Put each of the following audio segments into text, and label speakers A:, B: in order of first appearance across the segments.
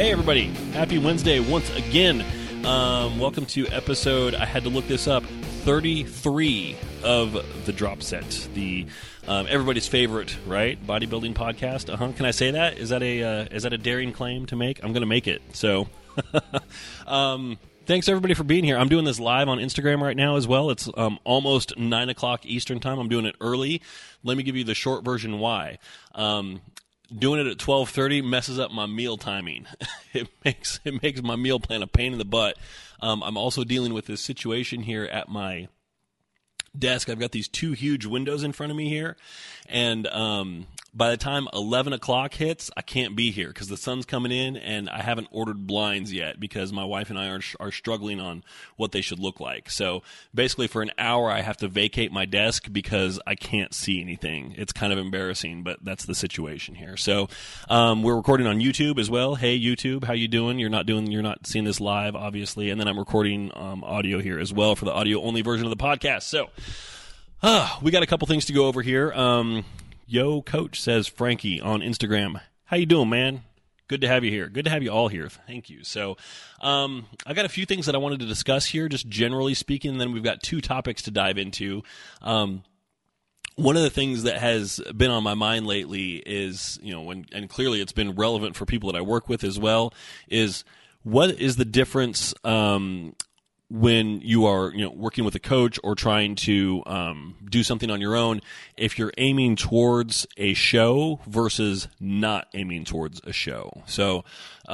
A: Hey everybody, happy Wednesday once again. Welcome to episode, I had to look this up, 33 of The Drop Set, the everybody's favorite, right, bodybuilding podcast. Can I say that? Is that a daring claim to make? I'm going to make it. So, thanks everybody for being here. I'm doing this live on Instagram right now as well. It's almost 9 o'clock Eastern time. I'm doing it early. Let me give you the short version why. Doing it at 12:30 messes up my meal timing. It makes my meal plan a pain in the butt. I'm also dealing with this situation here at my desk. I've got these two huge windows in front of me here, and by the time 11 o'clock hits, I can't be here because the sun's coming in, and I haven't ordered blinds yet because my wife and I are struggling on what they should look like. So basically for an hour, I have to vacate my desk because I can't see anything. It's kind of embarrassing, but that's the situation here. So we're recording on YouTube as well. Hey, YouTube, how you doing? You're not seeing this live, obviously. And then I'm recording audio here as well for the audio-only version of the podcast. So we got a couple things to go over here. Yo, Coach, says Frankie on Instagram. How you doing, man? Good to have you here. Good to have you all here. Thank you. So I got a few things that I wanted to discuss here, just generally speaking, and then we've got two topics to dive into. One of the things that has been on my mind lately is, and clearly it's been relevant for people that I work with as well, is what is the difference when you are, working with a coach or trying to do something on your own, if you're aiming towards a show versus not aiming towards a show. So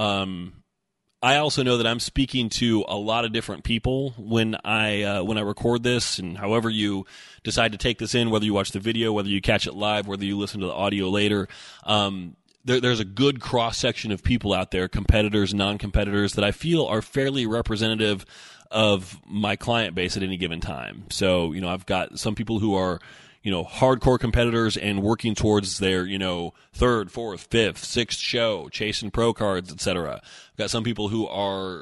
A: I also know that I'm speaking to a lot of different people when I record this, and however you decide to take this in, whether you watch the video, whether you catch it live, whether you listen to the audio later. There's a good cross-section of people out there, competitors, non-competitors, that I feel are fairly representative of my client base at any given time. So, I've got some people who are, hardcore competitors and working towards their, third, fourth, fifth, sixth show, chasing pro cards, etc. I've got some people who are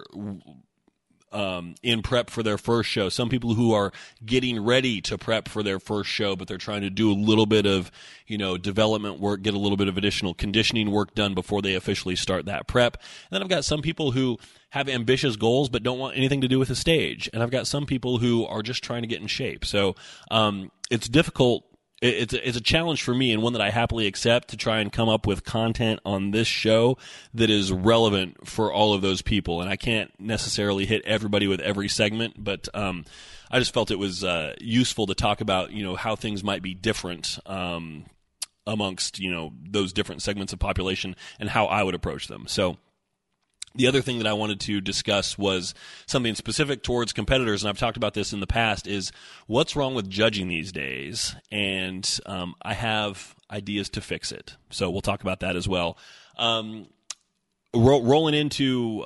A: in prep for their first show. Some people who are getting ready to prep for their first show, but they're trying to do a little bit of, development work, get a little bit of additional conditioning work done before they officially start that prep. And then I've got some people who have ambitious goals but don't want anything to do with the stage. And I've got some people who are just trying to get in shape. So it's difficult. It's a challenge for me, and one that I happily accept, to try and come up with content on this show that is relevant for all of those people. And I can't necessarily hit everybody with every segment, but I just felt it was useful to talk about, how things might be different amongst, those different segments of population and how I would approach them. So the other thing that I wanted to discuss was something specific towards competitors, and I've talked about this in the past, is what's wrong with judging these days, and I have ideas to fix it. So we'll talk about that as well. Rolling into,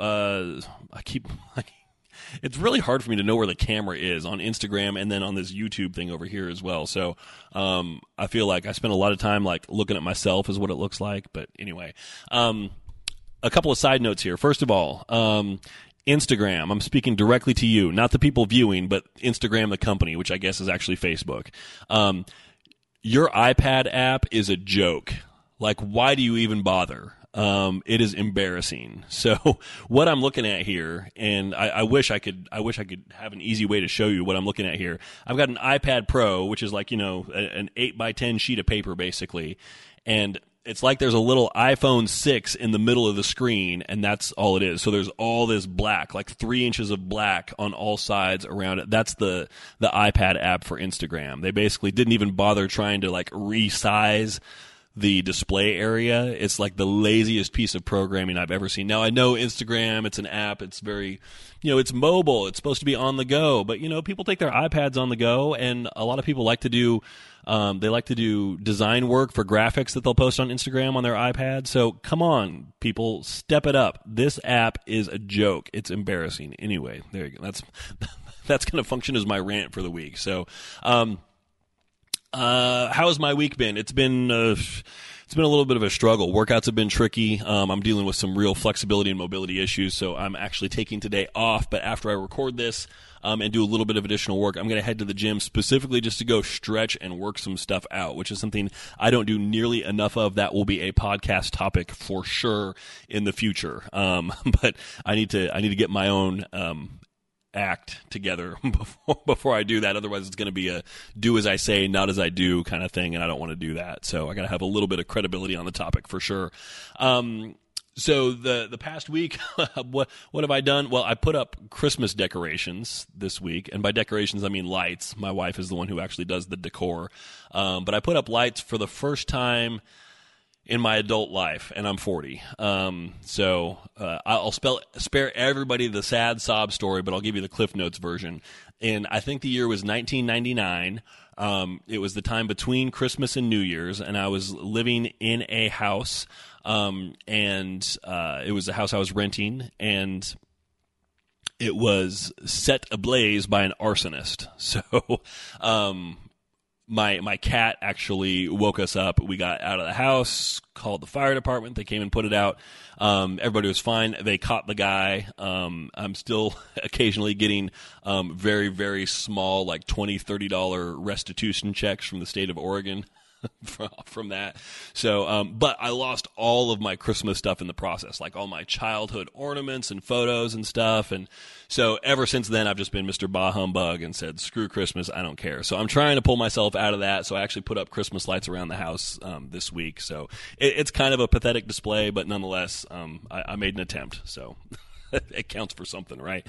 A: it's really hard for me to know where the camera is on Instagram and then on this YouTube thing over here as well. So I feel like I spend a lot of time looking at myself is what it looks like. But anyway, a couple of side notes here. First of all, Instagram. I'm speaking directly to you, not the people viewing, but Instagram, the company, which I guess is actually Facebook. Your iPad app is a joke. Why do you even bother? It is embarrassing. So what I'm looking at here, and I wish I could have an easy way to show you what I'm looking at here. I've got an iPad Pro, which is an 8x10 sheet of paper basically, and it's like there's a little iPhone 6 in the middle of the screen, and that's all it is. So there's all this black, 3 inches of black on all sides around it. That's the iPad app for Instagram. They basically didn't even bother trying to resize the display area. It's the laziest piece of programming I've ever seen. Now, I know Instagram, it's an app, it's very, it's mobile, it's supposed to be on the go, but, people take their iPads on the go, and a lot of people like to do design work for graphics that they'll post on Instagram on their iPad. So come on, people, step it up. This app is a joke. It's embarrassing. Anyway, there you go. That's going to function as my rant for the week. So, how has my week been? It's been it's been a little bit of a struggle. Workouts have been tricky. I'm dealing with some real flexibility and mobility issues, so I'm actually taking today off. But after I record this and do a little bit of additional work, I'm going to head to the gym specifically just to go stretch and work some stuff out, which is something I don't do nearly enough of. That will be a podcast topic for sure in the future. But I need to get my own act together before I do that. Otherwise, it's going to be a do as I say, not as I do kind of thing, and I don't want to do that. So I got to have a little bit of credibility on the topic for sure. So the past week, what have I done? Well, I put up Christmas decorations this week, and by decorations I mean lights. My wife is the one who actually does the decor, but I put up lights for the first time in my adult life, and I'm 40. So I'll spare everybody the sad sob story, but I'll give you the Cliff Notes version. And I think the year was 1999. It was the time between Christmas and New Year's, and I was living in a house, and it was a house I was renting, and it was set ablaze by an arsonist. So My cat actually woke us up. We got out of the house, called the fire department. They came and put it out. Everybody was fine. They caught the guy. I'm still occasionally getting very, very small, like $20, $30 restitution checks from the state of Oregon from that. So, but I lost all of my Christmas stuff in the process, like all my childhood ornaments and photos and stuff. And so ever since then, I've just been Mr. Bah Humbug and said, screw Christmas, I don't care. So I'm trying to pull myself out of that. So I actually put up Christmas lights around the house this week. So it's kind of a pathetic display, but nonetheless, I made an attempt. So it counts for something, right?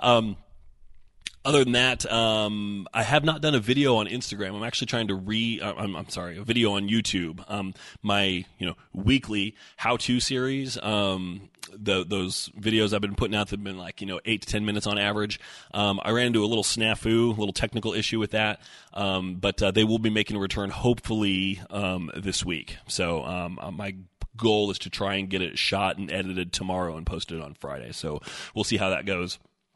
A: Other than that, I have not done a video on Instagram. I'm actually trying to a video on YouTube. My, weekly how-to series, those videos I've been putting out that have been like, 8 to 10 minutes on average. I ran into a little snafu, a little technical issue with that. But they will be making a return hopefully, this week. So, my goal is to try and get it shot and edited tomorrow and posted on Friday. So we'll see how that goes.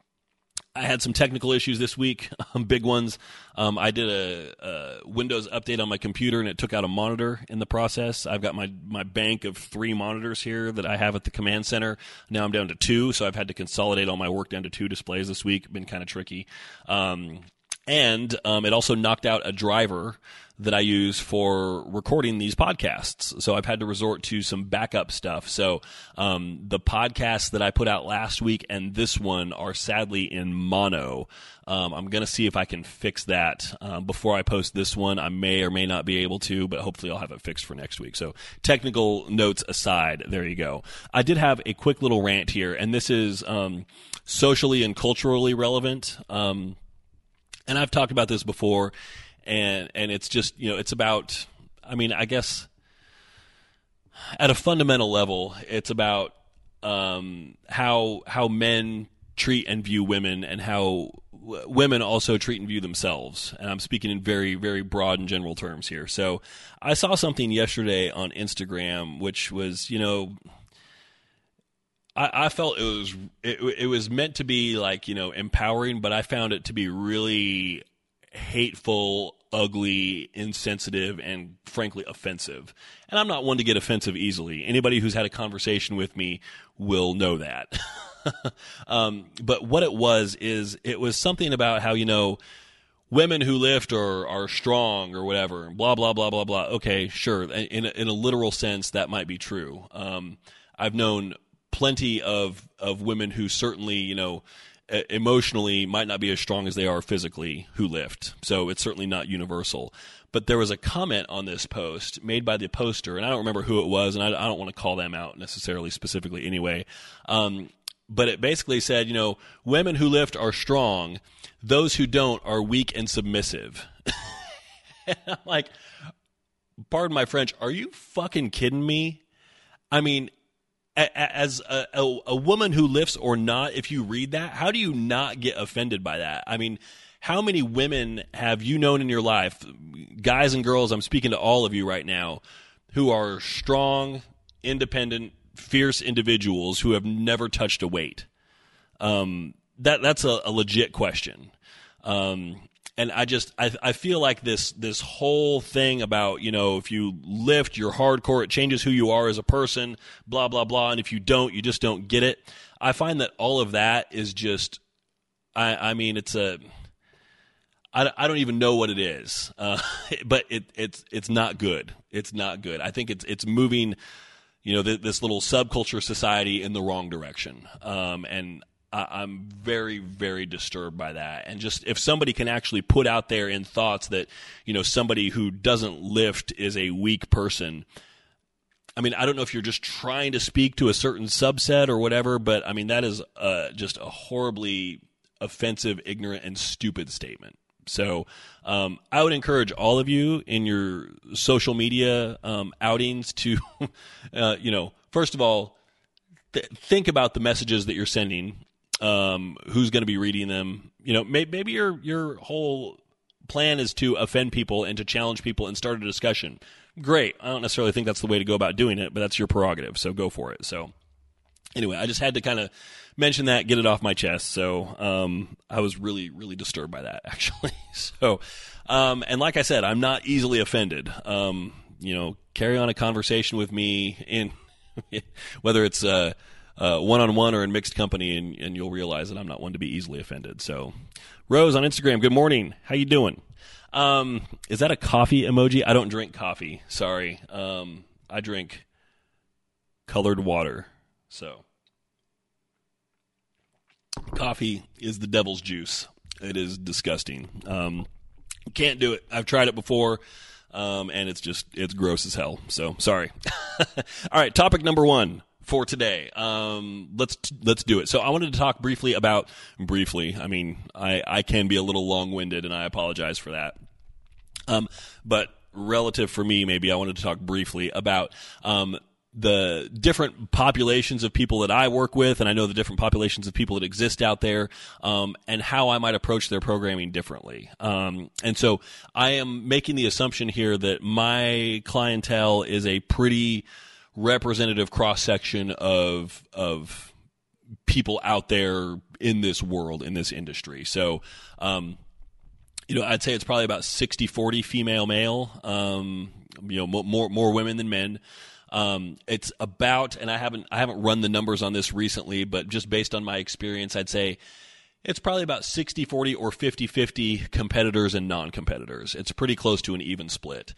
A: I had some technical issues this week, big ones. I did a Windows update on my computer, and it took out a monitor in the process. I've got my bank of 3 monitors here that I have at the command center. Now I'm down to 2, so I've had to consolidate all my work down to 2 displays this week. Been kind of tricky. And it also knocked out a driver that I use for recording these podcasts. So I've had to resort to some backup stuff. So the podcasts that I put out last week and this one are sadly in mono. I'm going to see if I can fix that before I post this one. I may or may not be able to, but hopefully I'll have it fixed for next week. So technical notes aside, there you go. I did have a quick little rant here, and this is socially and culturally relevant. And I've talked about this before, and it's just, it's about, I guess at a fundamental level, it's about how men treat and view women, and how women also treat and view themselves. And I'm speaking in very, very broad and general terms here. So I saw something yesterday on Instagram, which was, I felt it was meant to be like, empowering, but I found it to be really hateful, ugly, insensitive, and frankly offensive. And I'm not one to get offensive easily. Anybody who's had a conversation with me will know that. But what it was something about how, women who lift are strong or whatever, blah, blah, blah, blah, blah. Okay, sure. In a literal sense, that might be true. I've known plenty of women who certainly, emotionally might not be as strong as they are physically who lift. So it's certainly not universal. But there was a comment on this post made by the poster, and I don't remember who it was, and I don't want to call them out necessarily specifically anyway. But it basically said, women who lift are strong. Those who don't are weak and submissive. And I'm like, pardon my French, are you fucking kidding me? As a woman who lifts or not, if you read that, how do you not get offended by that? How many women have you known in your life, guys and girls, I'm speaking to all of you right now, who are strong, independent, fierce individuals who have never touched a weight? That's a legit question. And I feel like this whole thing about, if you lift, you're hardcore, it changes who you are as a person, blah, blah, blah. And if you don't, you just don't get it. I find that all of that is just, I mean, I don't even know what it is, but it's not good. It's not good. I think it's moving, this little subculture society in the wrong direction. And I'm very, very disturbed by that. And just if somebody can actually put out there in thoughts that, somebody who doesn't lift is a weak person. I mean, I don't know if you're just trying to speak to a certain subset or whatever, but I mean, that is just a horribly offensive, ignorant, and stupid statement. So I would encourage all of you in your social media outings to, first of all, think about the messages that you're sending. Who's going to be reading them? Maybe your whole plan is to offend people and to challenge people and start a discussion. Great. I don't necessarily think that's the way to go about doing it, but that's your prerogative. So go for it. So anyway, I just had to kind of mention that, get it off my chest. So I was really, really disturbed by that, actually. So, and like I said, I'm not easily offended. Carry on a conversation with me in whether it's one-on-one or in mixed company, and you'll realize that I'm not one to be easily offended. So, Rose on Instagram, good morning. How you doing? Is that a coffee emoji? I don't drink coffee. Sorry. I drink colored water. So, coffee is the devil's juice. It is disgusting. Can't do it. I've tried it before, and it's gross as hell. So, sorry. All right, topic number 1 for today. Let's do it. So I wanted to talk briefly. I mean, I can be a little long-winded, and I apologize for that. But relative for me, maybe I wanted to talk briefly about the different populations of people that I work with, and I know the different populations of people that exist out there, and how I might approach their programming differently. And so I am making the assumption here that my clientele is a pretty representative cross-section of people out there in this world, in this industry. So, I'd say it's probably about 60-40 female-male, more women than men. It's about, and I haven't run the numbers on this recently, but just based on my experience, I'd say it's probably about 60-40 or 50-50 competitors and non-competitors. It's pretty close to an even split.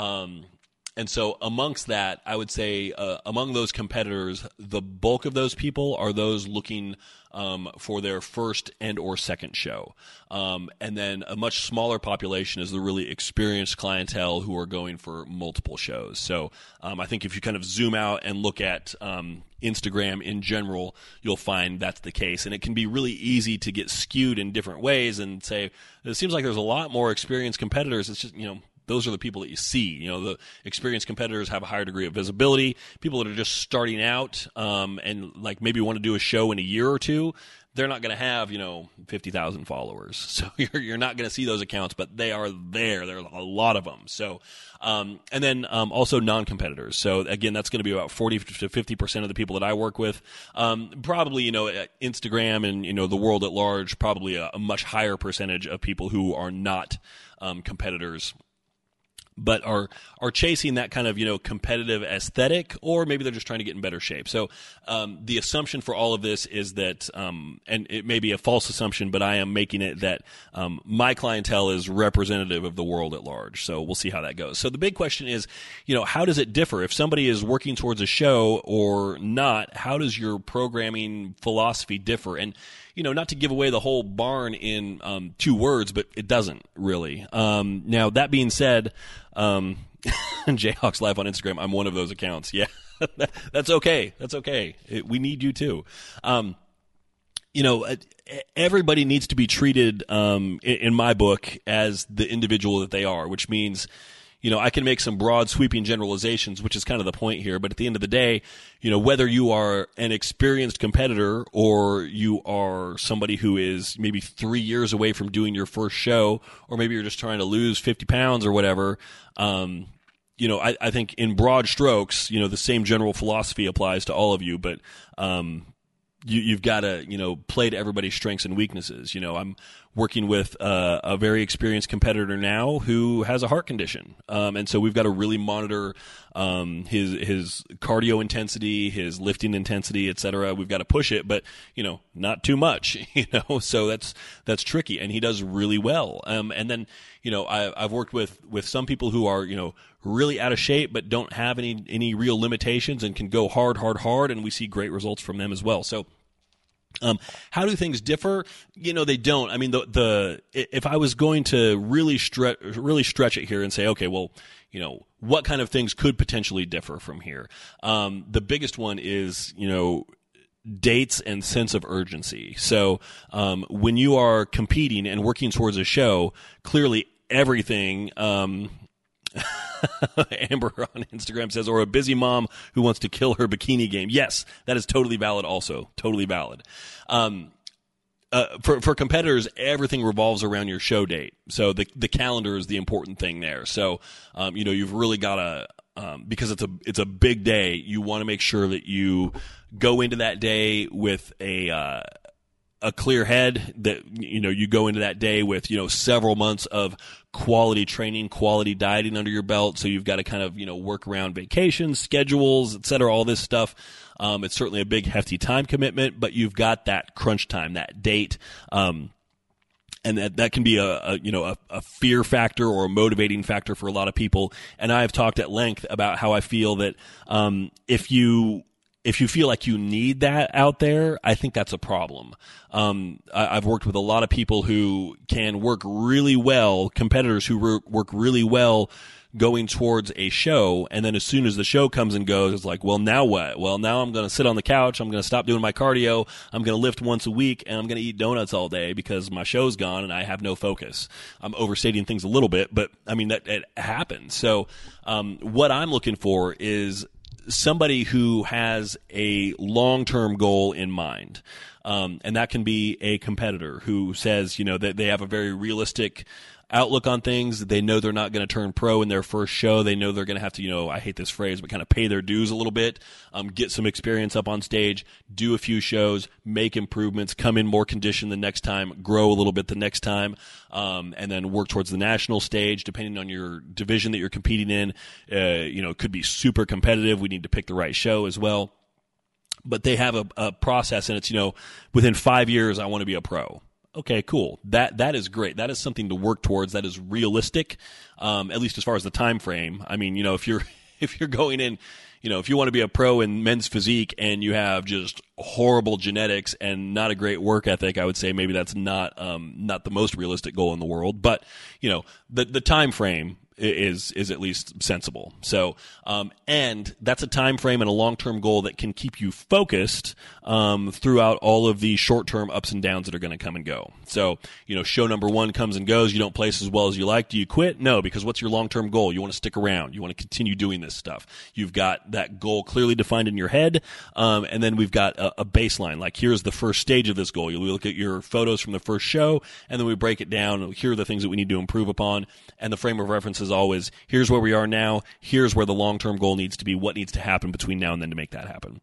A: And so amongst that, I would say among those competitors, the bulk of those people are those looking for their first and or second show. And then a much smaller population is the really experienced clientele who are going for multiple shows. So I think if you kind of zoom out and look at Instagram in general, you'll find that's the case. And it can be really easy to get skewed in different ways and say, it seems like there's a lot more experienced competitors. It's just, those are the people that you see. The experienced competitors have a higher degree of visibility. People that are just starting out and like maybe want to do a show in a year or two, they're not going to have 50,000 followers. So you're not going to see those accounts, but they are there. There are a lot of them. So and then also non-competitors. So again, that's going to be about 40 to 50% of the people that I work with. Probably Instagram and the world at large, probably a much higher percentage of people who are not competitors, but are chasing that kind of, competitive aesthetic, or maybe they're just trying to get in better shape. So the assumption for all of this is that, and it may be a false assumption, but I am making it that my clientele is representative of the world at large. So we'll see how that goes. So the big question is, how does it differ? If somebody is working towards a show or not, how does your programming philosophy differ? And not to give away the whole barn in 2 words, but it doesn't really. Now, that being said, Jayhawks Live on Instagram, I'm one of those accounts. Yeah, that's okay. That's okay. We need you too. Everybody needs to be treated, in my book, as the individual that they are, which means, I can make some broad sweeping generalizations, which is kind of the point here. But at the end of the day, whether you are an experienced competitor or you are somebody who is maybe 3 years away from doing your first show, or maybe you're just trying to lose 50 pounds or whatever, I think in broad strokes, the same general philosophy applies to all of you. But, you've got to, play to everybody's strengths and weaknesses. I'm working with a very experienced competitor now who has a heart condition. And so we've got to really monitor his cardio intensity, his lifting intensity, et cetera. We've got to push it, but, not too much, so that's tricky. And he does really well. And then, I've worked with some people who are, really out of shape, but don't have any real limitations and can go hard, and we see great results from them as well. So, how do things differ? They don't. I mean, if I was going to really stretch it here and say, okay, well, what kind of things could potentially differ from here? The biggest one is, dates and sense of urgency. So, when you are competing and working towards a show, clearly everything, Amber on Instagram says, or a busy mom who wants to kill her bikini game. Yes, that is totally valid also. Totally valid. For competitors, everything revolves around your show date. So the calendar is the important thing there. So, you've really got to, because it's a big day, you want to make sure that you go into that day with a clear head, that you go into that day with several months of quality training, quality dieting under your belt. So you've got to kind of work around vacations, schedules, et cetera, all this stuff. It's certainly a big hefty time commitment, but you've got that crunch time, that date, and that can be a fear factor or a motivating factor for a lot of people. And I have talked at length about how I feel that if you feel like you need that out there, I think that's a problem. I've worked with a lot of people who can work really well, competitors who work really well going towards a show, and then as soon as the show comes and goes, it's like, well, now what? Well, now I'm going to sit on the couch, I'm going to stop doing my cardio, I'm going to lift once a week, and I'm going to eat donuts all day because my show's gone and I have no focus. I'm overstating things a little bit, but I mean, that it happens. So what I'm looking for is somebody who has a long-term goal in mind. And that can be a competitor who says, that they have a very realistic outlook on things. They know they're not going to turn pro in their first show. They know they're going to have to, I hate this phrase, but kind of pay their dues a little bit, get some experience up on stage, do a few shows, make improvements, come in more conditioned the next time, grow a little bit the next time, and then work towards the national stage, depending on your division that you're competing in. It could be super competitive. We need to pick the right show as well. But they have a process, and it's, within 5 years, I want to be a pro. Okay, cool. That is great. That is something to work towards. That is realistic, at least as far as the time frame. I mean, if you're going in, if you want to be a pro in men's physique and you have just horrible genetics and not a great work ethic, I would say maybe that's not the most realistic goal in the world. But the time frame is at least sensible. So, and that's a time frame and a long-term goal that can keep you focused throughout all of the short-term ups and downs that are going to come and go. So, show number 1 comes and goes. You don't place as well as you like. Do you quit? No, because what's your long-term goal? You want to stick around. You want to continue doing this stuff. You've got that goal clearly defined in your head, and then we've got a baseline. Like, here's the first stage of this goal. You look at your photos from the first show, and then we break it down. Here are the things that we need to improve upon, and the frame of reference is always, here's where we are now, here's where the long-term goal needs to be, what needs to happen between now and then to make that happen.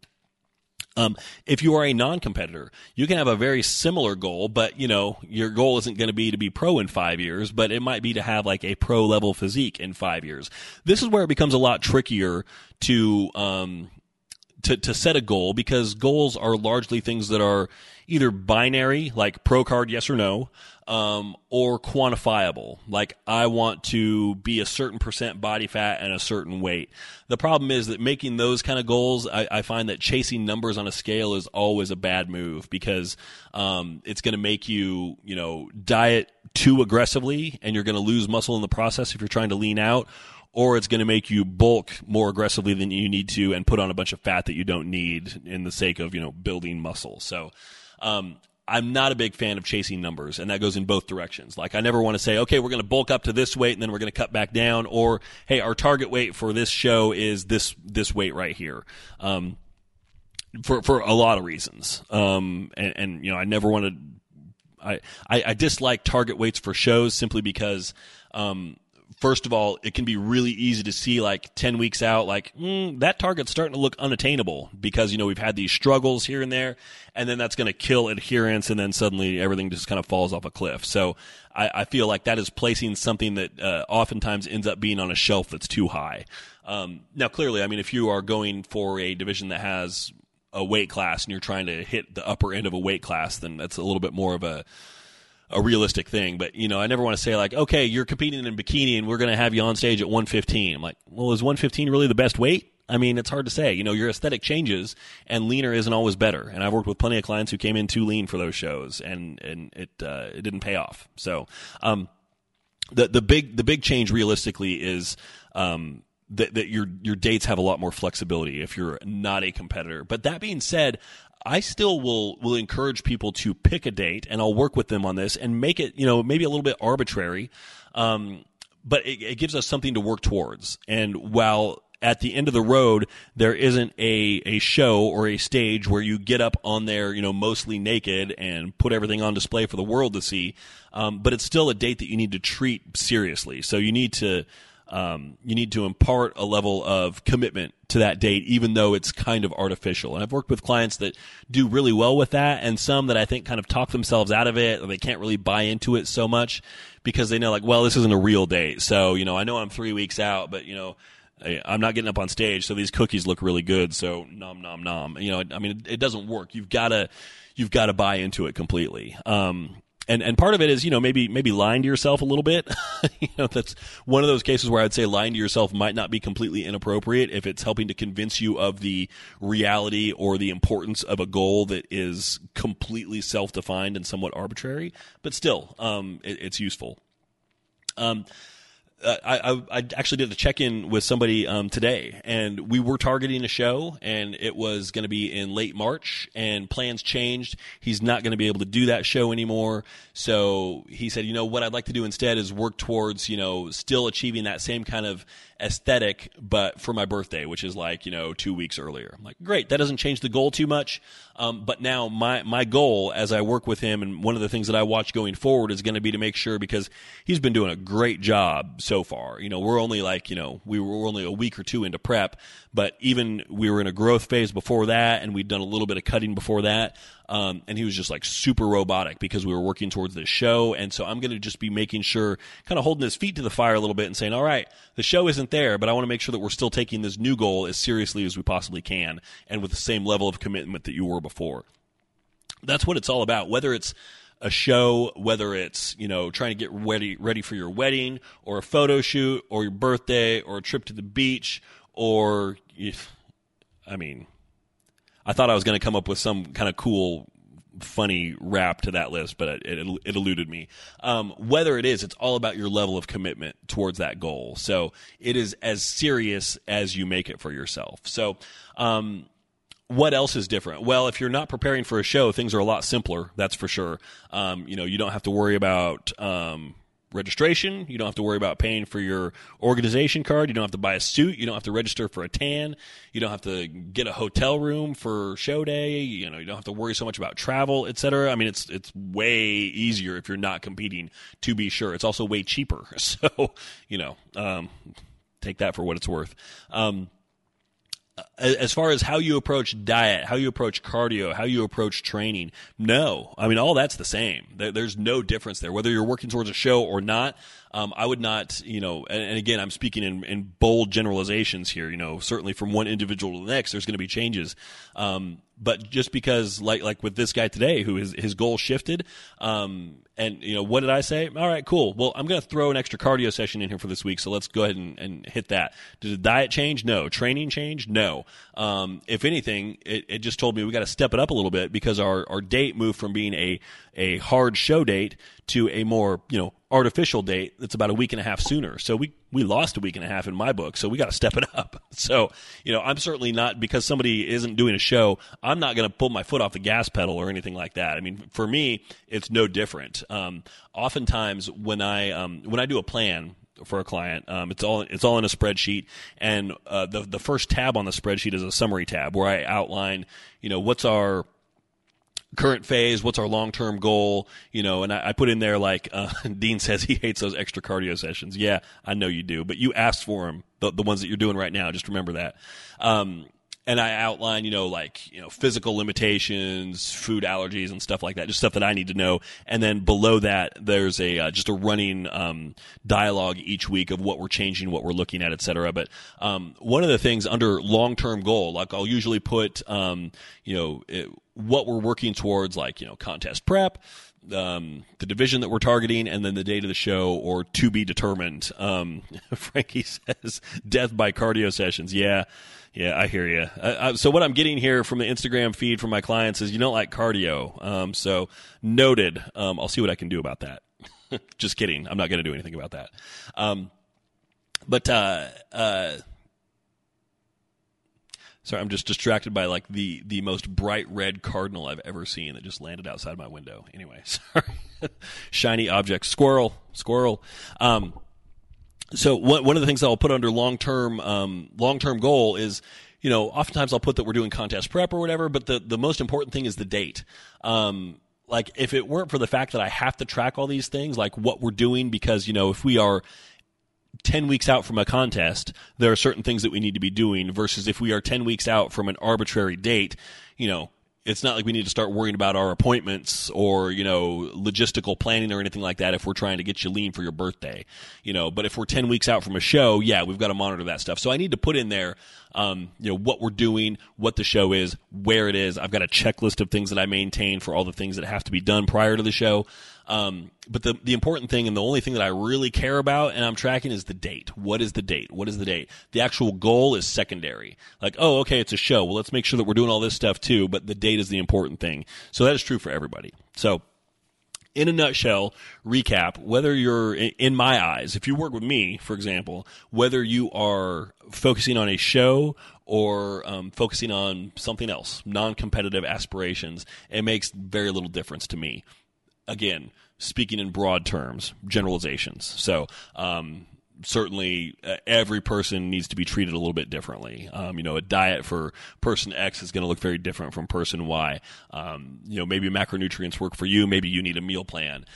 A: If you are a non-competitor, you can have a very similar goal, but, your goal isn't going to be pro in 5 years, but it might be to have like a pro-level physique in 5 years. This is where it becomes a lot trickier to set a goal, because goals are largely things that are either binary, like pro card, yes or no, or quantifiable, like I want to be a certain % body fat and a certain weight. The problem is that making those kind of goals, I find that chasing numbers on a scale is always a bad move, because it's going to make you, diet too aggressively, and you're going to lose muscle in the process if you're trying to lean out, or it's going to make you bulk more aggressively than you need to and put on a bunch of fat that you don't need in the sake of, building muscle. So, I'm not a big fan of chasing numbers, and that goes in both directions. Like, I never want to say, okay, we're going to bulk up to this weight and then we're going to cut back down, or, hey, our target weight for this show is this weight right here. For a lot of reasons. And I never want to, I dislike target weights for shows simply because, first of all, it can be really easy to see like 10 weeks out, like that target's starting to look unattainable because, we've had these struggles here and there, and then that's going to kill adherence, and then suddenly everything just kind of falls off a cliff. So I feel like that is placing something that oftentimes ends up being on a shelf that's too high. Now, clearly, I mean, if you are going for a division that has a weight class and you're trying to hit the upper end of a weight class, then that's a little bit more of a realistic thing. But, I never want to say like, okay, you're competing in bikini and we're going to have you on stage at 115. I'm like, well, is 115 really the best weight? I mean, it's hard to say. Your aesthetic changes, and leaner isn't always better. And I've worked with plenty of clients who came in too lean for those shows, and it didn't pay off. So, the big change realistically is that your dates have a lot more flexibility if you're not a competitor. But that being said, I still will encourage people to pick a date, and I'll work with them on this and make it, maybe a little bit arbitrary. But it gives us something to work towards. And while at the end of the road, there isn't a show or a stage where you get up on there, mostly naked and put everything on display for the world to see. But it's still a date that you need to treat seriously. So you need to impart a level of commitment to that date, even though it's kind of artificial. And I've worked with clients that do really well with that, and some that I think kind of talk themselves out of it, or they can't really buy into it so much because they know, like, well, this isn't a real date. So, I know I'm 3 weeks out, but, I'm not getting up on stage, so these cookies look really good. So nom nom nom. I mean, it doesn't work. You've got to buy into it completely. And part of it is, maybe lying to yourself a little bit. That's one of those cases where I'd say lying to yourself might not be completely inappropriate if it's helping to convince you of the reality or the importance of a goal that is completely self-defined and somewhat arbitrary. But still, it's useful. I actually did a check-in with somebody today, and we were targeting a show, and it was going to be in late March, and plans changed. He's not going to be able to do that show anymore. So he said, what I'd like to do instead is work towards, still achieving that same kind of aesthetic, but for my birthday, which is like, 2 weeks earlier. I'm like, great. That doesn't change the goal too much. But now my goal as I work with him, and one of the things that I watch going forward is going to be to make sure, because he's been doing a great job so far. We're only like, we were only a week or two into prep, but even we were in a growth phase before that, and we'd done a little bit of cutting before that. And he was just like super robotic because we were working towards this show. And so I'm going to just be making sure, kind of holding his feet to the fire a little bit and saying, all right, the show isn't there, but I want to make sure that we're still taking this new goal as seriously as we possibly can, and with the same level of commitment that you were before. That's what it's all about, whether it's a show, whether it's, trying to get ready for your wedding, or a photo shoot, or your birthday, or a trip to the beach, or I thought I was going to come up with some kind of cool, funny rap to that list, but it eluded me. Whether it is, it's all about your level of commitment towards that goal. So it is as serious as you make it for yourself. So what else is different? Well, if you're not preparing for a show, things are a lot simpler, that's for sure. You don't have to worry about registration. You don't have to worry about paying for your organization card. You don't have to buy a suit. You don't have to register for a tan. You don't have to get a hotel room for show day. You don't have to worry so much about travel, etc. I mean, it's way easier if you're not competing, to be sure. It's also way cheaper. So, take that for what it's worth. As far as how you approach diet, how you approach cardio, how you approach training, no. I mean, all that's the same. There's no difference there. Whether you're working towards a show or not, I would not, and again, I'm speaking in bold generalizations here, certainly from one individual to the next, there's going to be changes. But just because, like with this guy today, who his goal shifted, and what did I say? All right, cool. Well, I'm going to throw an extra cardio session in here for this week, so let's go ahead and hit that. Did the diet change? No. Training change? No. If anything, it just told me we got to step it up a little bit, because our date moved from being a hard show date to a more, artificial date that's about a week and a half sooner. So we lost a week and a half in my book, so we got to step it up. So, I'm certainly not, because somebody isn't doing a show, I'm not going to pull my foot off the gas pedal or anything like that. I mean, for me, it's no different. Oftentimes when I do a plan for a client, it's all in a spreadsheet, and the first tab on the spreadsheet is a summary tab where I outline, what's our current phase, what's our long-term goal, and I put in there like Dean says he hates those extra cardio sessions. Yeah, I know you do, but you asked for them, the ones that you're doing right now. Just remember that. And I outline, physical limitations, food allergies and stuff like that, just stuff that I need to know. And then below that, there's just a running dialogue each week of what we're changing, what we're looking at, et cetera. But one of the things under long-term goal, like I'll usually put, what we're working towards, like, contest prep, the division that we're targeting, and then the date of the show, or to be determined. Frankie says death by cardio sessions. Yeah, I hear you. So what I'm getting here from the Instagram feed from my clients is you don't like cardio. So noted. I'll see what I can do about that. Just kidding. I'm not going to do anything about that. Sorry, I'm just distracted by like the most bright red cardinal I've ever seen that just landed outside my window. Anyway, sorry. Shiny object. Squirrel. So one of the things that I'll put under long-term goal is, oftentimes I'll put that we're doing contest prep or whatever, but the most important thing is the date. Like if it weren't for the fact that I have to track all these things, like what we're doing, because, if we are 10 weeks out from a contest, there are certain things that we need to be doing, versus if we are 10 weeks out from an arbitrary date, it's not like we need to start worrying about our appointments or, logistical planning or anything like that if we're trying to get you lean for your birthday, but if we're 10 weeks out from a show, yeah, we've got to monitor that stuff. So I need to put in there, what we're doing, what the show is, where it is. I've got a checklist of things that I maintain for all the things that have to be done prior to the show. But the important thing, and the only thing that I really care about and I'm tracking, is the date. What is the date? The actual goal is secondary. Like, oh, okay, it's a show. Well, let's make sure that we're doing all this stuff too, but the date is the important thing. So that is true for everybody. So in a nutshell, recap, whether you're, in my eyes, if you work with me, for example, whether you are focusing on a show or focusing on something else, non-competitive aspirations, it makes very little difference to me. Again, speaking in broad terms, generalizations. So certainly every person needs to be treated a little bit differently. A diet for person X is going to look very different from person Y. Maybe macronutrients work for you. Maybe you need a meal plan.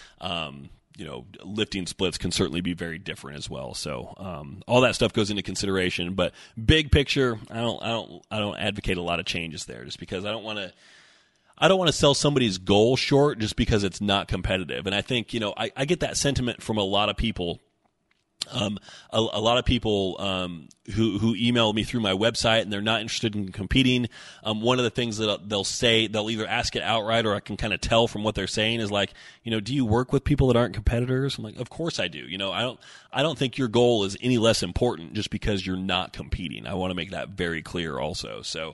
A: Lifting splits can certainly be very different as well. So all that stuff goes into consideration. But big picture, I don't advocate a lot of changes there, just because I don't want to sell somebody's goal short just because it's not competitive. And I think, I get that sentiment from a lot of people. A lot of people who email me through my website and they're not interested in competing. One of the things that they'll say, they'll either ask it outright, or I can kind of tell from what they're saying, is like, do you work with people that aren't competitors? I'm like, of course I do. I don't think your goal is any less important just because you're not competing. I want to make that very clear also. So,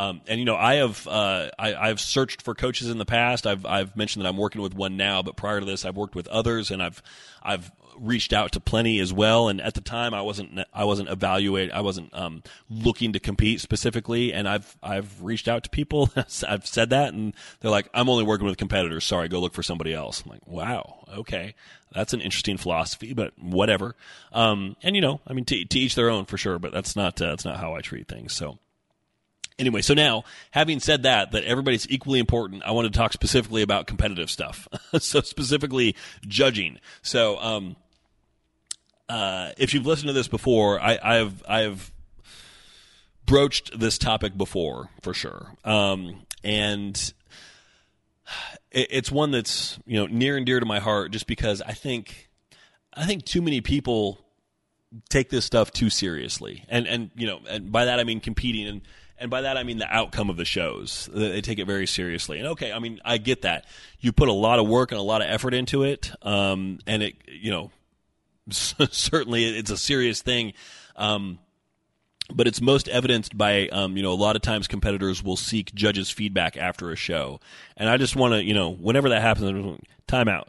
A: I've searched for coaches in the past. I've mentioned that I'm working with one now, but prior to this, I've worked with others, and I've reached out to plenty as well. And at the time, I wasn't looking to compete specifically. And I've reached out to people. I've said that, and they're like, I'm only working with competitors. Sorry, go look for somebody else. I'm like, wow, okay, that's an interesting philosophy, but whatever. To each their own for sure. But that's not how I treat things. So. Anyway, so now, having said that everybody's equally important, I want to talk specifically about competitive stuff. So specifically judging. So, if you've listened to this before, I've broached this topic before, for sure. And it's one that's, near and dear to my heart, just because I think too many people take this stuff too seriously. And by that I mean competing, and by that I mean the outcome of the shows. They take it very seriously. And okay, I get that. You put a lot of work and a lot of effort into it, and it, certainly it's a serious thing. But it's most evidenced by, a lot of times competitors will seek judges' feedback after a show. And I just want to, whenever that happens, time out.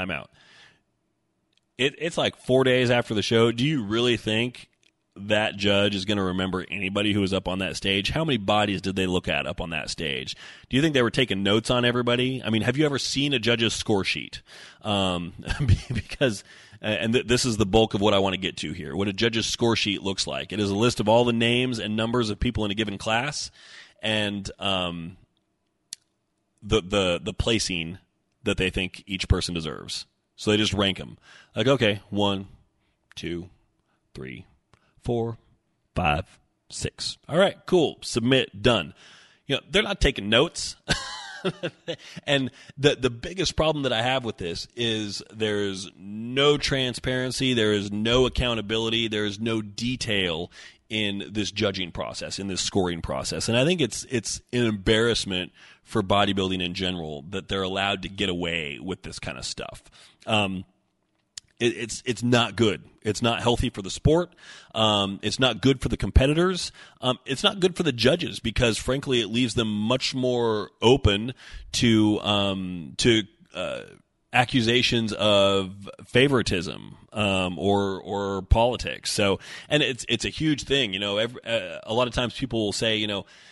A: It's like 4 days after the show. Do you really think that judge is going to remember anybody who was up on that stage? How many bodies did they look at up on that stage? Do you think they were taking notes on everybody? Have you ever seen a judge's score sheet? Because, this is the bulk of what I want to get to here, what a judge's score sheet looks like. It is a list of all the names and numbers of people in a given class, and the placing that they think each person deserves. So they just rank them. Like, okay, 1, 2, 3, 4, 5, 6. All right, cool. Submit, done. They're not taking notes. And the biggest problem that I have with this is there's no transparency, there is no accountability, there is no detail in this judging process, in this scoring process. And I think it's an embarrassment for bodybuilding in general that they're allowed to get away with this kind of stuff. It's not good. It's not healthy for the sport. It's not good for the competitors. It's not good for the judges because, frankly, it leaves them much more open to accusations of favoritism or politics. So, and it's a huge thing. A lot of times people will say,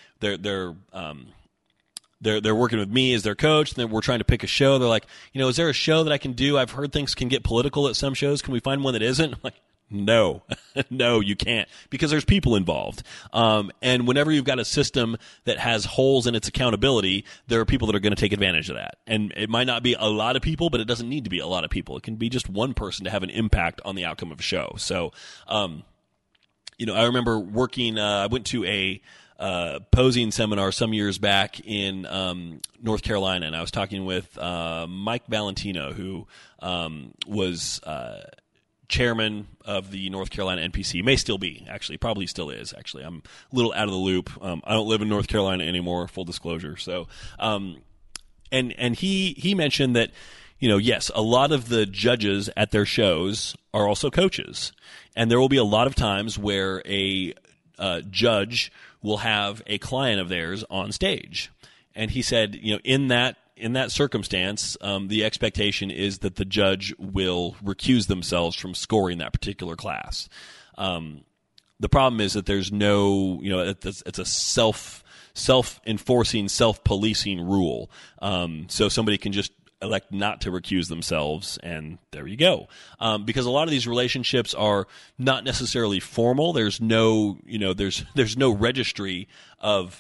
A: they're working with me as their coach, and then we're trying to pick a show. They're like, is there a show that I can do? I've heard things can get political at some shows. Can we find one that isn't? I'm like, no, no, you can't, because there's people involved. And whenever you've got a system that has holes in its accountability, there are people that are going to take advantage of that. And it might not be a lot of people, but it doesn't need to be a lot of people. It can be just one person to have an impact on the outcome of a show. So, I remember working, I went to a posing seminar some years back in North Carolina, and I was talking with Mike Valentino, who was chairman of the North Carolina NPC. May still be, actually. Probably still is, actually. I'm a little out of the loop. I don't live in North Carolina anymore, full disclosure. So, and he mentioned that, yes, a lot of the judges at their shows are also coaches. And there will be a lot of times where a judge will have a client of theirs on stage. And he said, in that circumstance, the expectation is that the judge will recuse themselves from scoring that particular class. The problem is that there's no, it's a self-enforcing, self-policing rule. So somebody can just elect not to recuse themselves, and there you go. Because a lot of these relationships are not necessarily formal. There's no, there's no registry of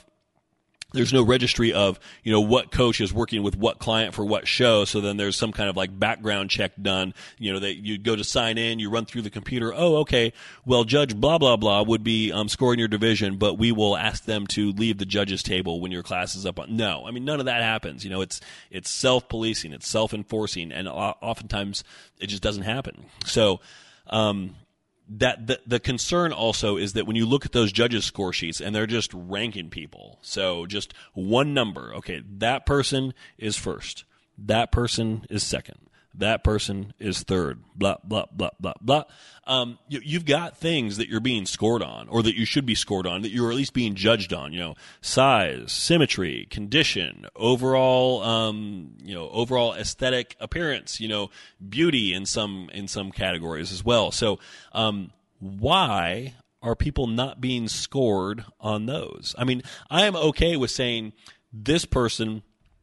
A: what coach is working with what client for what show. So then there's some kind of like background check done. That you go to sign in, you run through the computer. Oh, okay. Well, Judge blah blah blah would be scoring your division, but we will ask them to leave the judges table when your class is up. No, I mean, none of that happens. It's self-policing, it's self-enforcing, and oftentimes it just doesn't happen. So, that the concern also is that when you look at those judges' score sheets and they're just ranking people, so just one number, okay, that person is first, that person is second, that person is third, blah, blah, blah, blah, blah. You've got things that you're being scored on, or that you should be scored on, that you're at least being judged on, size, symmetry, condition, overall aesthetic appearance, beauty in some categories as well. So, why are people not being scored on those? I mean, I am okay with saying this person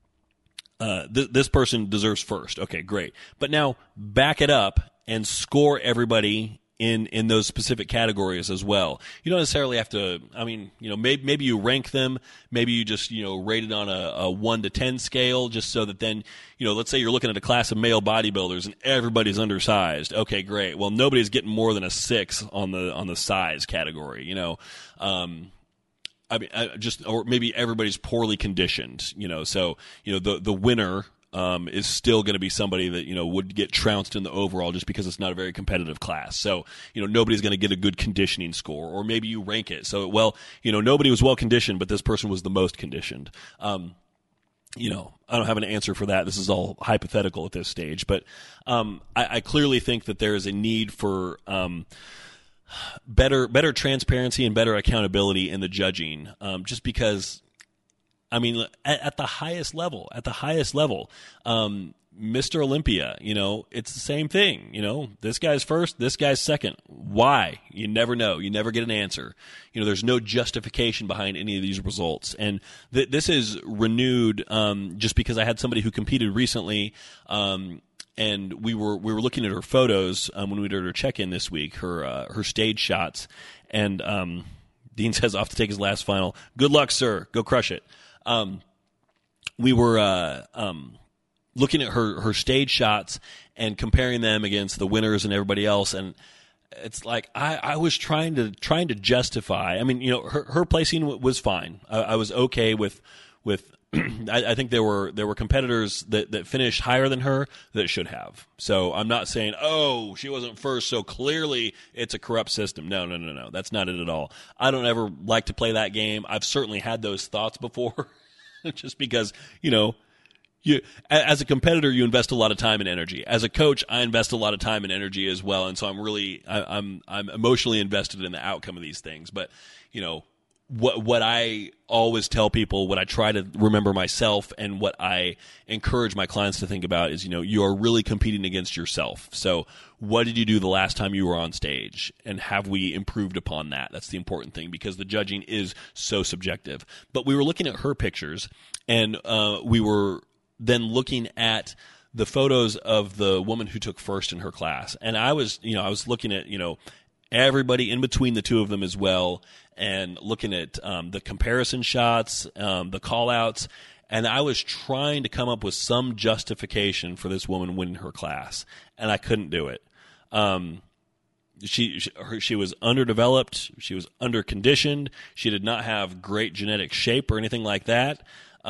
A: deserves first. Okay, great. But now back it up and score everybody in those specific categories as well. You don't necessarily have to, maybe you rank them, maybe you just, rate it on a 1 to 10 scale, just so that then, let's say you're looking at a class of male bodybuilders and everybody's undersized. Okay, great. Well, nobody's getting more than a 6 on the size category, or maybe everybody's poorly conditioned, so, the winner is still going to be somebody that, would get trounced in the overall just because it's not a very competitive class. So, nobody's going to get a good conditioning score, or maybe you rank it. So, nobody was well conditioned, but this person was the most conditioned. I don't have an answer for that. This is all hypothetical at this stage, but I clearly think that there is a need for better transparency and better accountability in the judging, just because, at the highest level, Mr. Olympia, it's the same thing. This guy's first, this guy's second. Why? You never know. You never get an answer. There's no justification behind any of these results. And this is renewed just because I had somebody who competed recently, and we were looking at her photos when we did her check-in this week, her stage shots, and Dean says off to take his last final. Good luck, sir. Go crush it. we were looking at her stage shots and comparing them against the winners and everybody else, and it's like I was trying to justify. I mean, her placing was fine. I was okay with. I think there were competitors that finished higher than her that should have. So I'm not saying, oh, she wasn't first, so clearly it's a corrupt system. No. That's not it at all. I don't ever like to play that game. I've certainly had those thoughts before, just because, as a competitor, you invest a lot of time and energy. As a coach, I invest a lot of time and energy as well, and so I'm emotionally invested in the outcome of these things. But what I always tell people, what I try to remember myself, and what I encourage my clients to think about is, you are really competing against yourself. So what did you do the last time you were on stage? And have we improved upon that? That's the important thing, because the judging is so subjective. But we were looking at her pictures, and we were then looking at the photos of the woman who took first in her class. And I was looking at, everybody in between the two of them as well, and looking at the comparison shots, the call-outs, and I was trying to come up with some justification for this woman winning her class, and I couldn't do it. She was underdeveloped, she was underconditioned, she did not have great genetic shape or anything like that.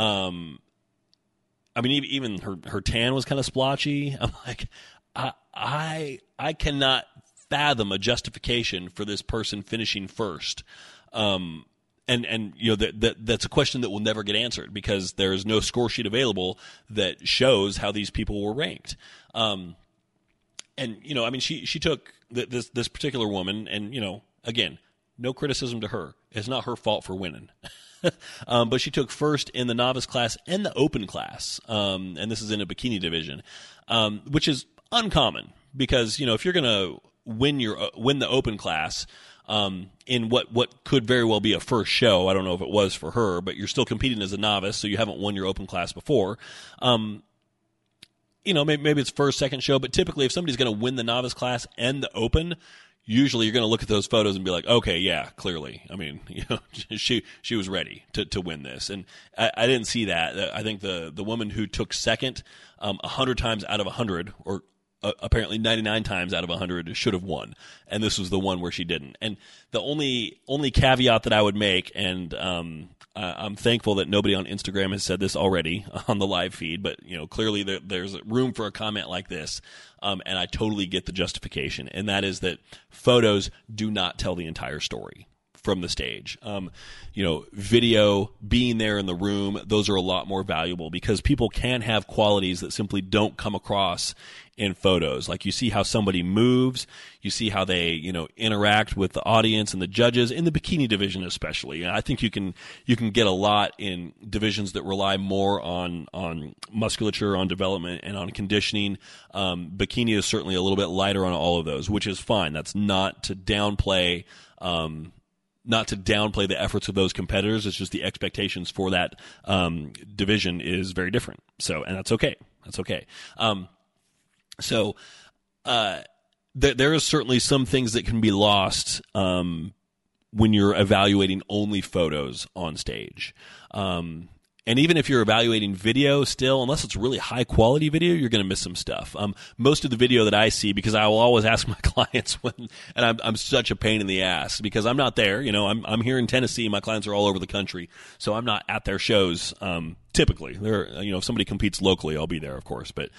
A: Even her tan was kind of splotchy. I'm like, I cannot fathom a justification for this person finishing first. That's a question that will never get answered, because there is no score sheet available that shows how these people were ranked. She took this particular woman, and again, no criticism to her. It's not her fault for winning. But she took first in the novice class and the open class, and this is in a bikini division, which is uncommon, because if you're going to win the open class in what could very well be a first show, I don't know if it was for her, but you're still competing as a novice, so you haven't won your open class before. Maybe it's first, second show, but typically if somebody's going to win the novice class and the open, usually you're going to look at those photos and be like, okay, yeah, clearly. I mean, she was ready to win this. And I didn't see that. I think the woman who took second 100 times out of 100, or apparently 99 times out of 100, should have won. And this was the one where she didn't. And the only caveat that I would make, and I'm thankful that nobody on Instagram has said this already on the live feed, but clearly there's room for a comment like this, and I totally get the justification, and that is that photos do not tell the entire story from the stage. Video, being there in the room, those are a lot more valuable, because people can have qualities that simply don't come across in photos. Like, you see how somebody moves, you see how they, interact with the audience and the judges, in the bikini division especially. And I think you can get a lot in divisions that rely more on musculature, on development, and on conditioning. Bikini is certainly a little bit lighter on all of those, which is fine. That's not to downplay the efforts of those competitors. It's just the expectations for that division is very different. So, and that's okay. That's okay. There is certainly some things that can be lost when you're evaluating only photos on stage. And even if you're evaluating video still, unless it's really high quality video, you're going to miss some stuff. Most of the video that I see, because I will always ask my clients and I'm such a pain in the ass because I'm not there. I'm here in Tennessee. My clients are all over the country, so I'm not at their shows. Typically, if somebody competes locally, I'll be there, of course. But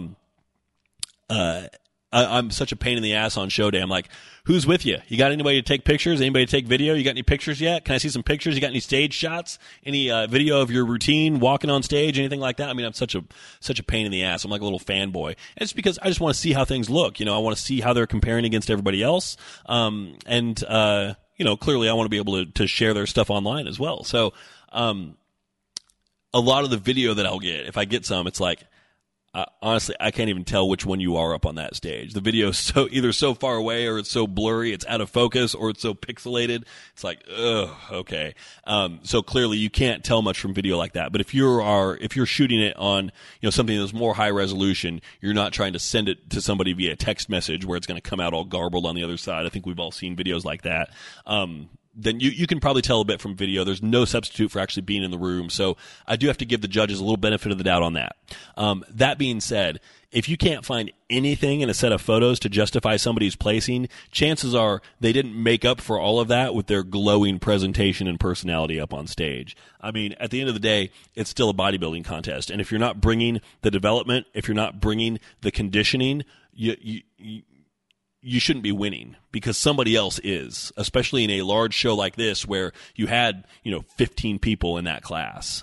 A: I'm such a pain in the ass on show day. I'm like, who's with you? You got anybody to take pictures? Anybody to take video? You got any pictures yet? Can I see some pictures? You got any stage shots? Any video of your routine, walking on stage, anything like that? I mean, I'm such a pain in the ass. I'm like a little fanboy. And it's because I just want to see how things look. I want to see how they're comparing against everybody else. Clearly I want to be able to share their stuff online as well. So a lot of the video that I'll get, if I get some, it's like, honestly, I can't even tell which one you are up on that stage. The video is either so far away, or it's so blurry, it's out of focus, or it's so pixelated. It's like, ugh, okay. So clearly you can't tell much from video like that. But if you're shooting it on, something that's more high resolution, you're not trying to send it to somebody via text message where it's going to come out all garbled on the other side. I think we've all seen videos like that. then you can probably tell a bit from video. There's no substitute for actually being in the room. So I do have to give the judges a little benefit of the doubt on that. That being said, if you can't find anything in a set of photos to justify somebody's placing, chances are they didn't make up for all of that with their glowing presentation and personality up on stage. I mean, at the end of the day, it's still a bodybuilding contest. And if you're not bringing the development, if you're not bringing the conditioning, you shouldn't be winning because somebody else is, especially in a large show like this where you had, 15 people in that class.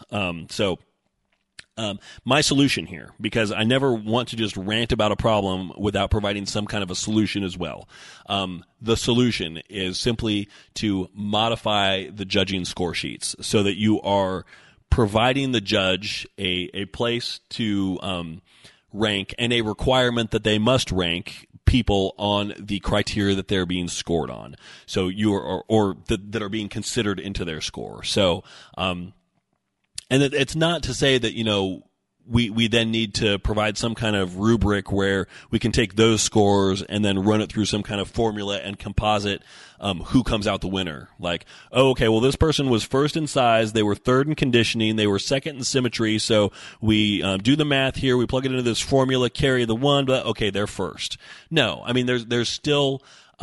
A: My solution here, because I never want to just rant about a problem without providing some kind of a solution as well. The solution is simply to modify the judging score sheets so that you are providing the judge a place to rank and a requirement that they must rank people on the criteria that they're being scored on. So that are being considered into their score. So, and it's not to say that, we then need to provide some kind of rubric where we can take those scores and then run it through some kind of formula and composite who comes out the winner. Like, oh, okay, well, this person was first in size, they were third in conditioning, they were second in symmetry, so we do the math here, we plug it into this formula, carry the one, but okay, they're first. No, I mean, there's still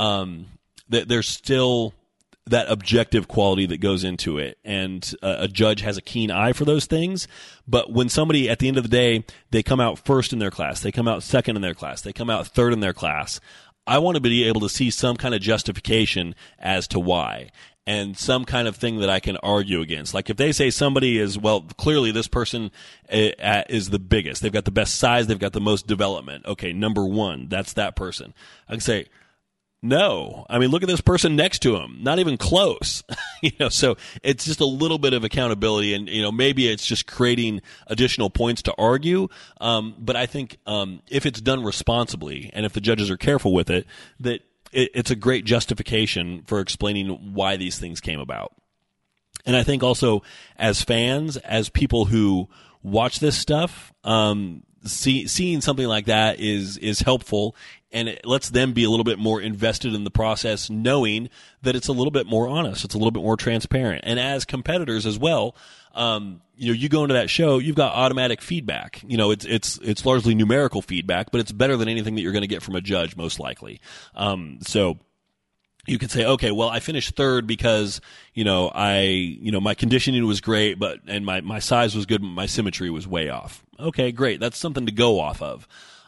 A: that objective quality that goes into it, and a judge has a keen eye for those things. But when somebody, at the end of the day, they come out first in their class, they come out second in their class, they come out third in their class, I want to be able to see some kind of justification as to why, and some kind of thing that I can argue against. Like if they say somebody is, well, clearly this person is the biggest, they've got the best size, they've got the most development. Okay, number one, that's that person. I can say, no, I mean, look at this person next to him. Not even close. So it's just a little bit of accountability, and maybe it's just creating additional points to argue. But I think if it's done responsibly, and if the judges are careful with it, that it's a great justification for explaining why these things came about. And I think also as fans, as people who watch this stuff, seeing something like that is helpful, and it lets them be a little bit more invested in the process, knowing that it's a little bit more honest, it's a little bit more transparent. And as competitors as well, you go into that show, you've got automatic feedback. It's largely numerical feedback, but it's better than anything that you're going to get from a judge, most likely. So you could say, okay, well, I finished third because, my conditioning was great, and my size was good, but my symmetry was way off. Okay, great. That's something to go off of.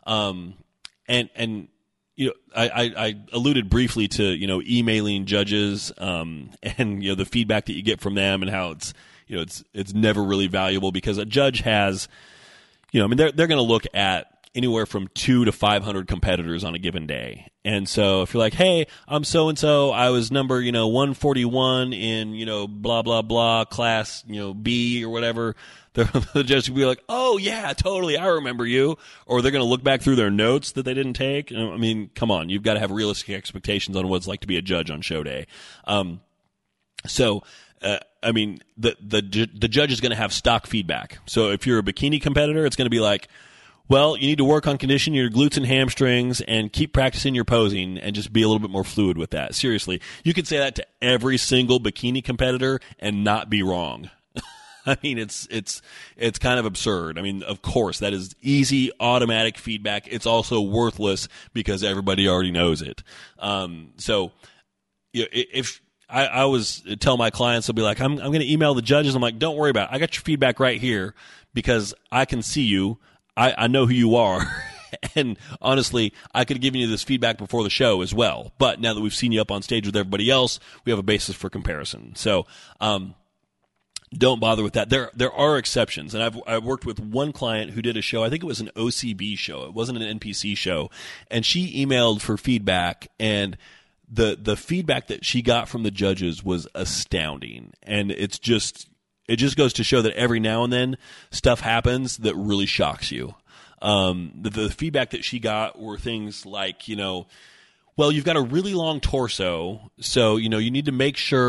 A: I alluded briefly to, emailing judges, and, the feedback that you get from them and how it's never really valuable because a judge has, they're going to look at anywhere from 200 to 500 competitors on a given day. And so if you're like, hey, I'm so-and-so, I was number, 141 in, blah, blah, blah, class, B or whatever, the judge will be like, oh, yeah, totally, I remember you. Or they're going to look back through their notes that they didn't take. I mean, come on, you've got to have realistic expectations on what it's like to be a judge on show day. The judge is going to have stock feedback. So if you're a bikini competitor, it's going to be like, well, you need to work on conditioning your glutes and hamstrings and keep practicing your posing and just be a little bit more fluid with that. Seriously, you could say that to every single bikini competitor and not be wrong. I mean, it's kind of absurd. I mean, of course, that is easy, automatic feedback. It's also worthless because everybody already knows it. If I always tell my clients, they'll be like, I'm going to email the judges. I'm like, don't worry about it. I got your feedback right here because I can see you. I know who you are. And honestly, I could have given you this feedback before the show as well. But now that we've seen you up on stage with everybody else, we have a basis for comparison. So, don't bother with that. There are exceptions. And I've worked with one client who did a show. I think it was an OCB show. It wasn't an NPC show. And she emailed for feedback, and the feedback that she got from the judges was astounding. And it just goes to show that every now and then stuff happens that really shocks you. The feedback that she got were things like, well, you've got a really long torso, so, you need to make sure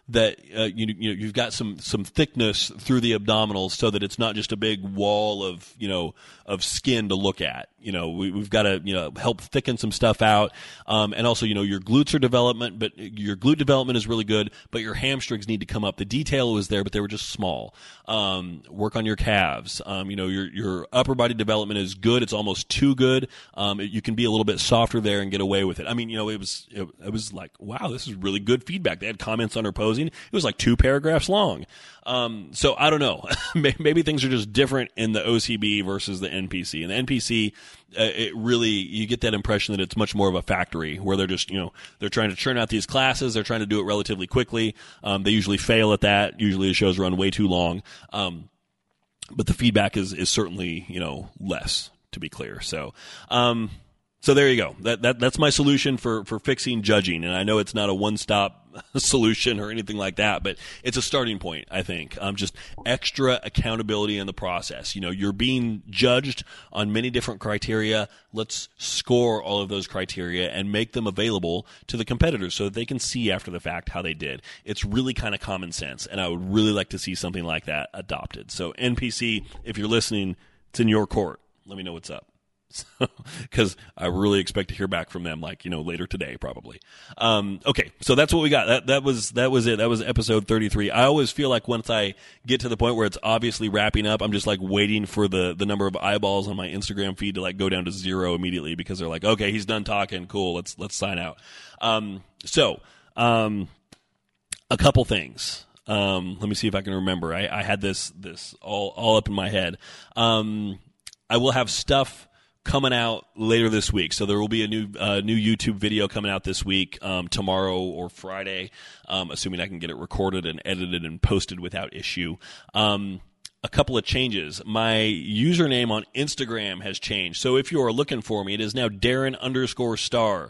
A: that you've got some thickness through the abdominals, so that it's not just a big wall of skin to look at. We've got to help thicken some stuff out, and also your glutes are development, but your glute development is really good, but your hamstrings need to come up. The detail was there, but they were just small. Work on your calves. Your upper body development is good. It's almost too good. You can be a little bit softer there and get away with it. I mean, it was like, wow, this is really good feedback. They had comments on her posing. It was like 2 paragraphs long. So I don't know. Maybe things are just different in the OCB versus the NPC. And the NPC, it really, you get that impression that it's much more of a factory where they're just, they're trying to churn out these classes. They're trying to do it relatively quickly. They usually fail at that. Usually the shows run way too long. But the feedback is certainly, less, to be clear. So there you go. That's my solution for fixing judging. And I know it's not a one-stop solution or anything like that, but it's a starting point, I think. Just extra accountability in the process. You're being judged on many different criteria. Let's score all of those criteria and make them available to the competitors so that they can see after the fact how they did. It's really kind of common sense, and I would really like to see something like that adopted. So NPC, if you're listening, it's in your court. Let me know what's up. Because I really expect to hear back from them, later today, probably. Okay, so that's what we got. That was it. That was episode 33. I always feel like once I get to the point where it's obviously wrapping up, I'm just waiting for the number of eyeballs on my Instagram feed to go down to 0 immediately, because they're like, okay, he's done talking. Cool. Let's sign out. A couple things. Let me see if I can remember. I had this all up in my head. I will have stuff coming out later this week. So there will be a new YouTube video coming out this week, tomorrow or Friday, assuming I can get it recorded and edited and posted without issue. A couple of changes. My username on Instagram has changed. So if you are looking for me, it is now Darin_Star,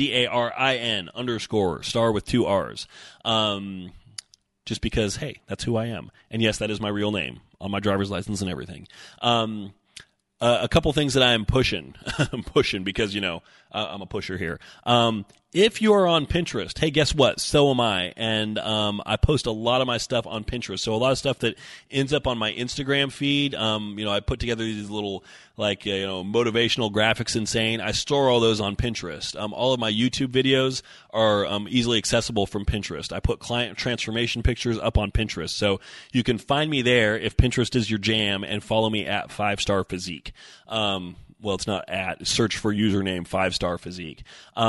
A: DARIN_star with 2 R's. Just because, hey, that's who I am. And yes, that is my real name on my driver's license and everything. A couple things that I am pushing. I'm pushing because, I'm a pusher here. If you are on Pinterest, hey, guess what? So am I. And I post a lot of my stuff on Pinterest. So a lot of stuff that ends up on my Instagram feed, I put together these little, motivational graphics insane. I store all those on Pinterest. All of my YouTube videos are easily accessible from Pinterest. I put client transformation pictures up on Pinterest. So you can find me there if Pinterest is your jam, and follow me at 5-Star Physique. Well, it's not at. Search for username 5-Star Physique.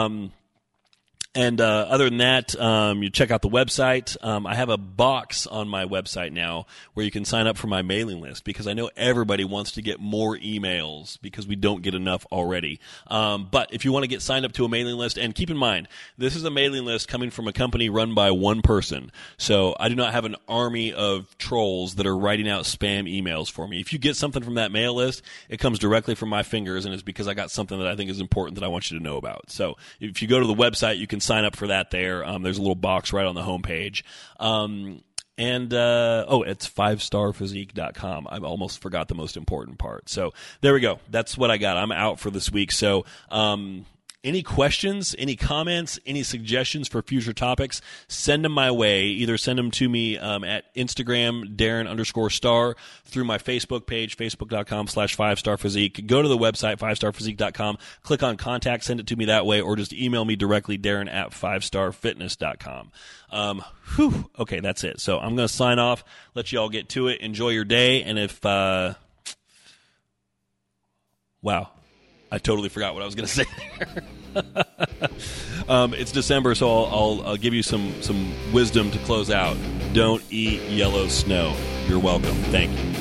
A: And other than that, you check out the website. I have a box on my website now where you can sign up for my mailing list, because I know everybody wants to get more emails because we don't get enough already. But if you want to get signed up to a mailing list, and keep in mind, this is a mailing list coming from a company run by one person. So I do not have an army of trolls that are writing out spam emails for me. If you get something from that mail list, it comes directly from my fingers, and it's because I it's something that I think is important that I want you to know about. So if you go to the website, you can sign up for that there. There's a little box right on the homepage. It's 5starphysique.com. I almost forgot the most important part. So there we go. That's what I got. I'm out for this week. So, any questions, any comments, any suggestions for future topics, send them my way. Either send them to me at Instagram, Darin_Star, through my Facebook page, facebook.com/5starphysique. Go to the website, 5starphysique.com, click on contact, send it to me that way, or just email me directly, Darin@5starfitness.com. Okay, that's it. So I'm going to sign off, let you all get to it. Enjoy your day, and if... wow. I totally forgot what I was going to say there. It's December, so I'll give you some wisdom to close out. Don't eat yellow snow. You're welcome. Thank you.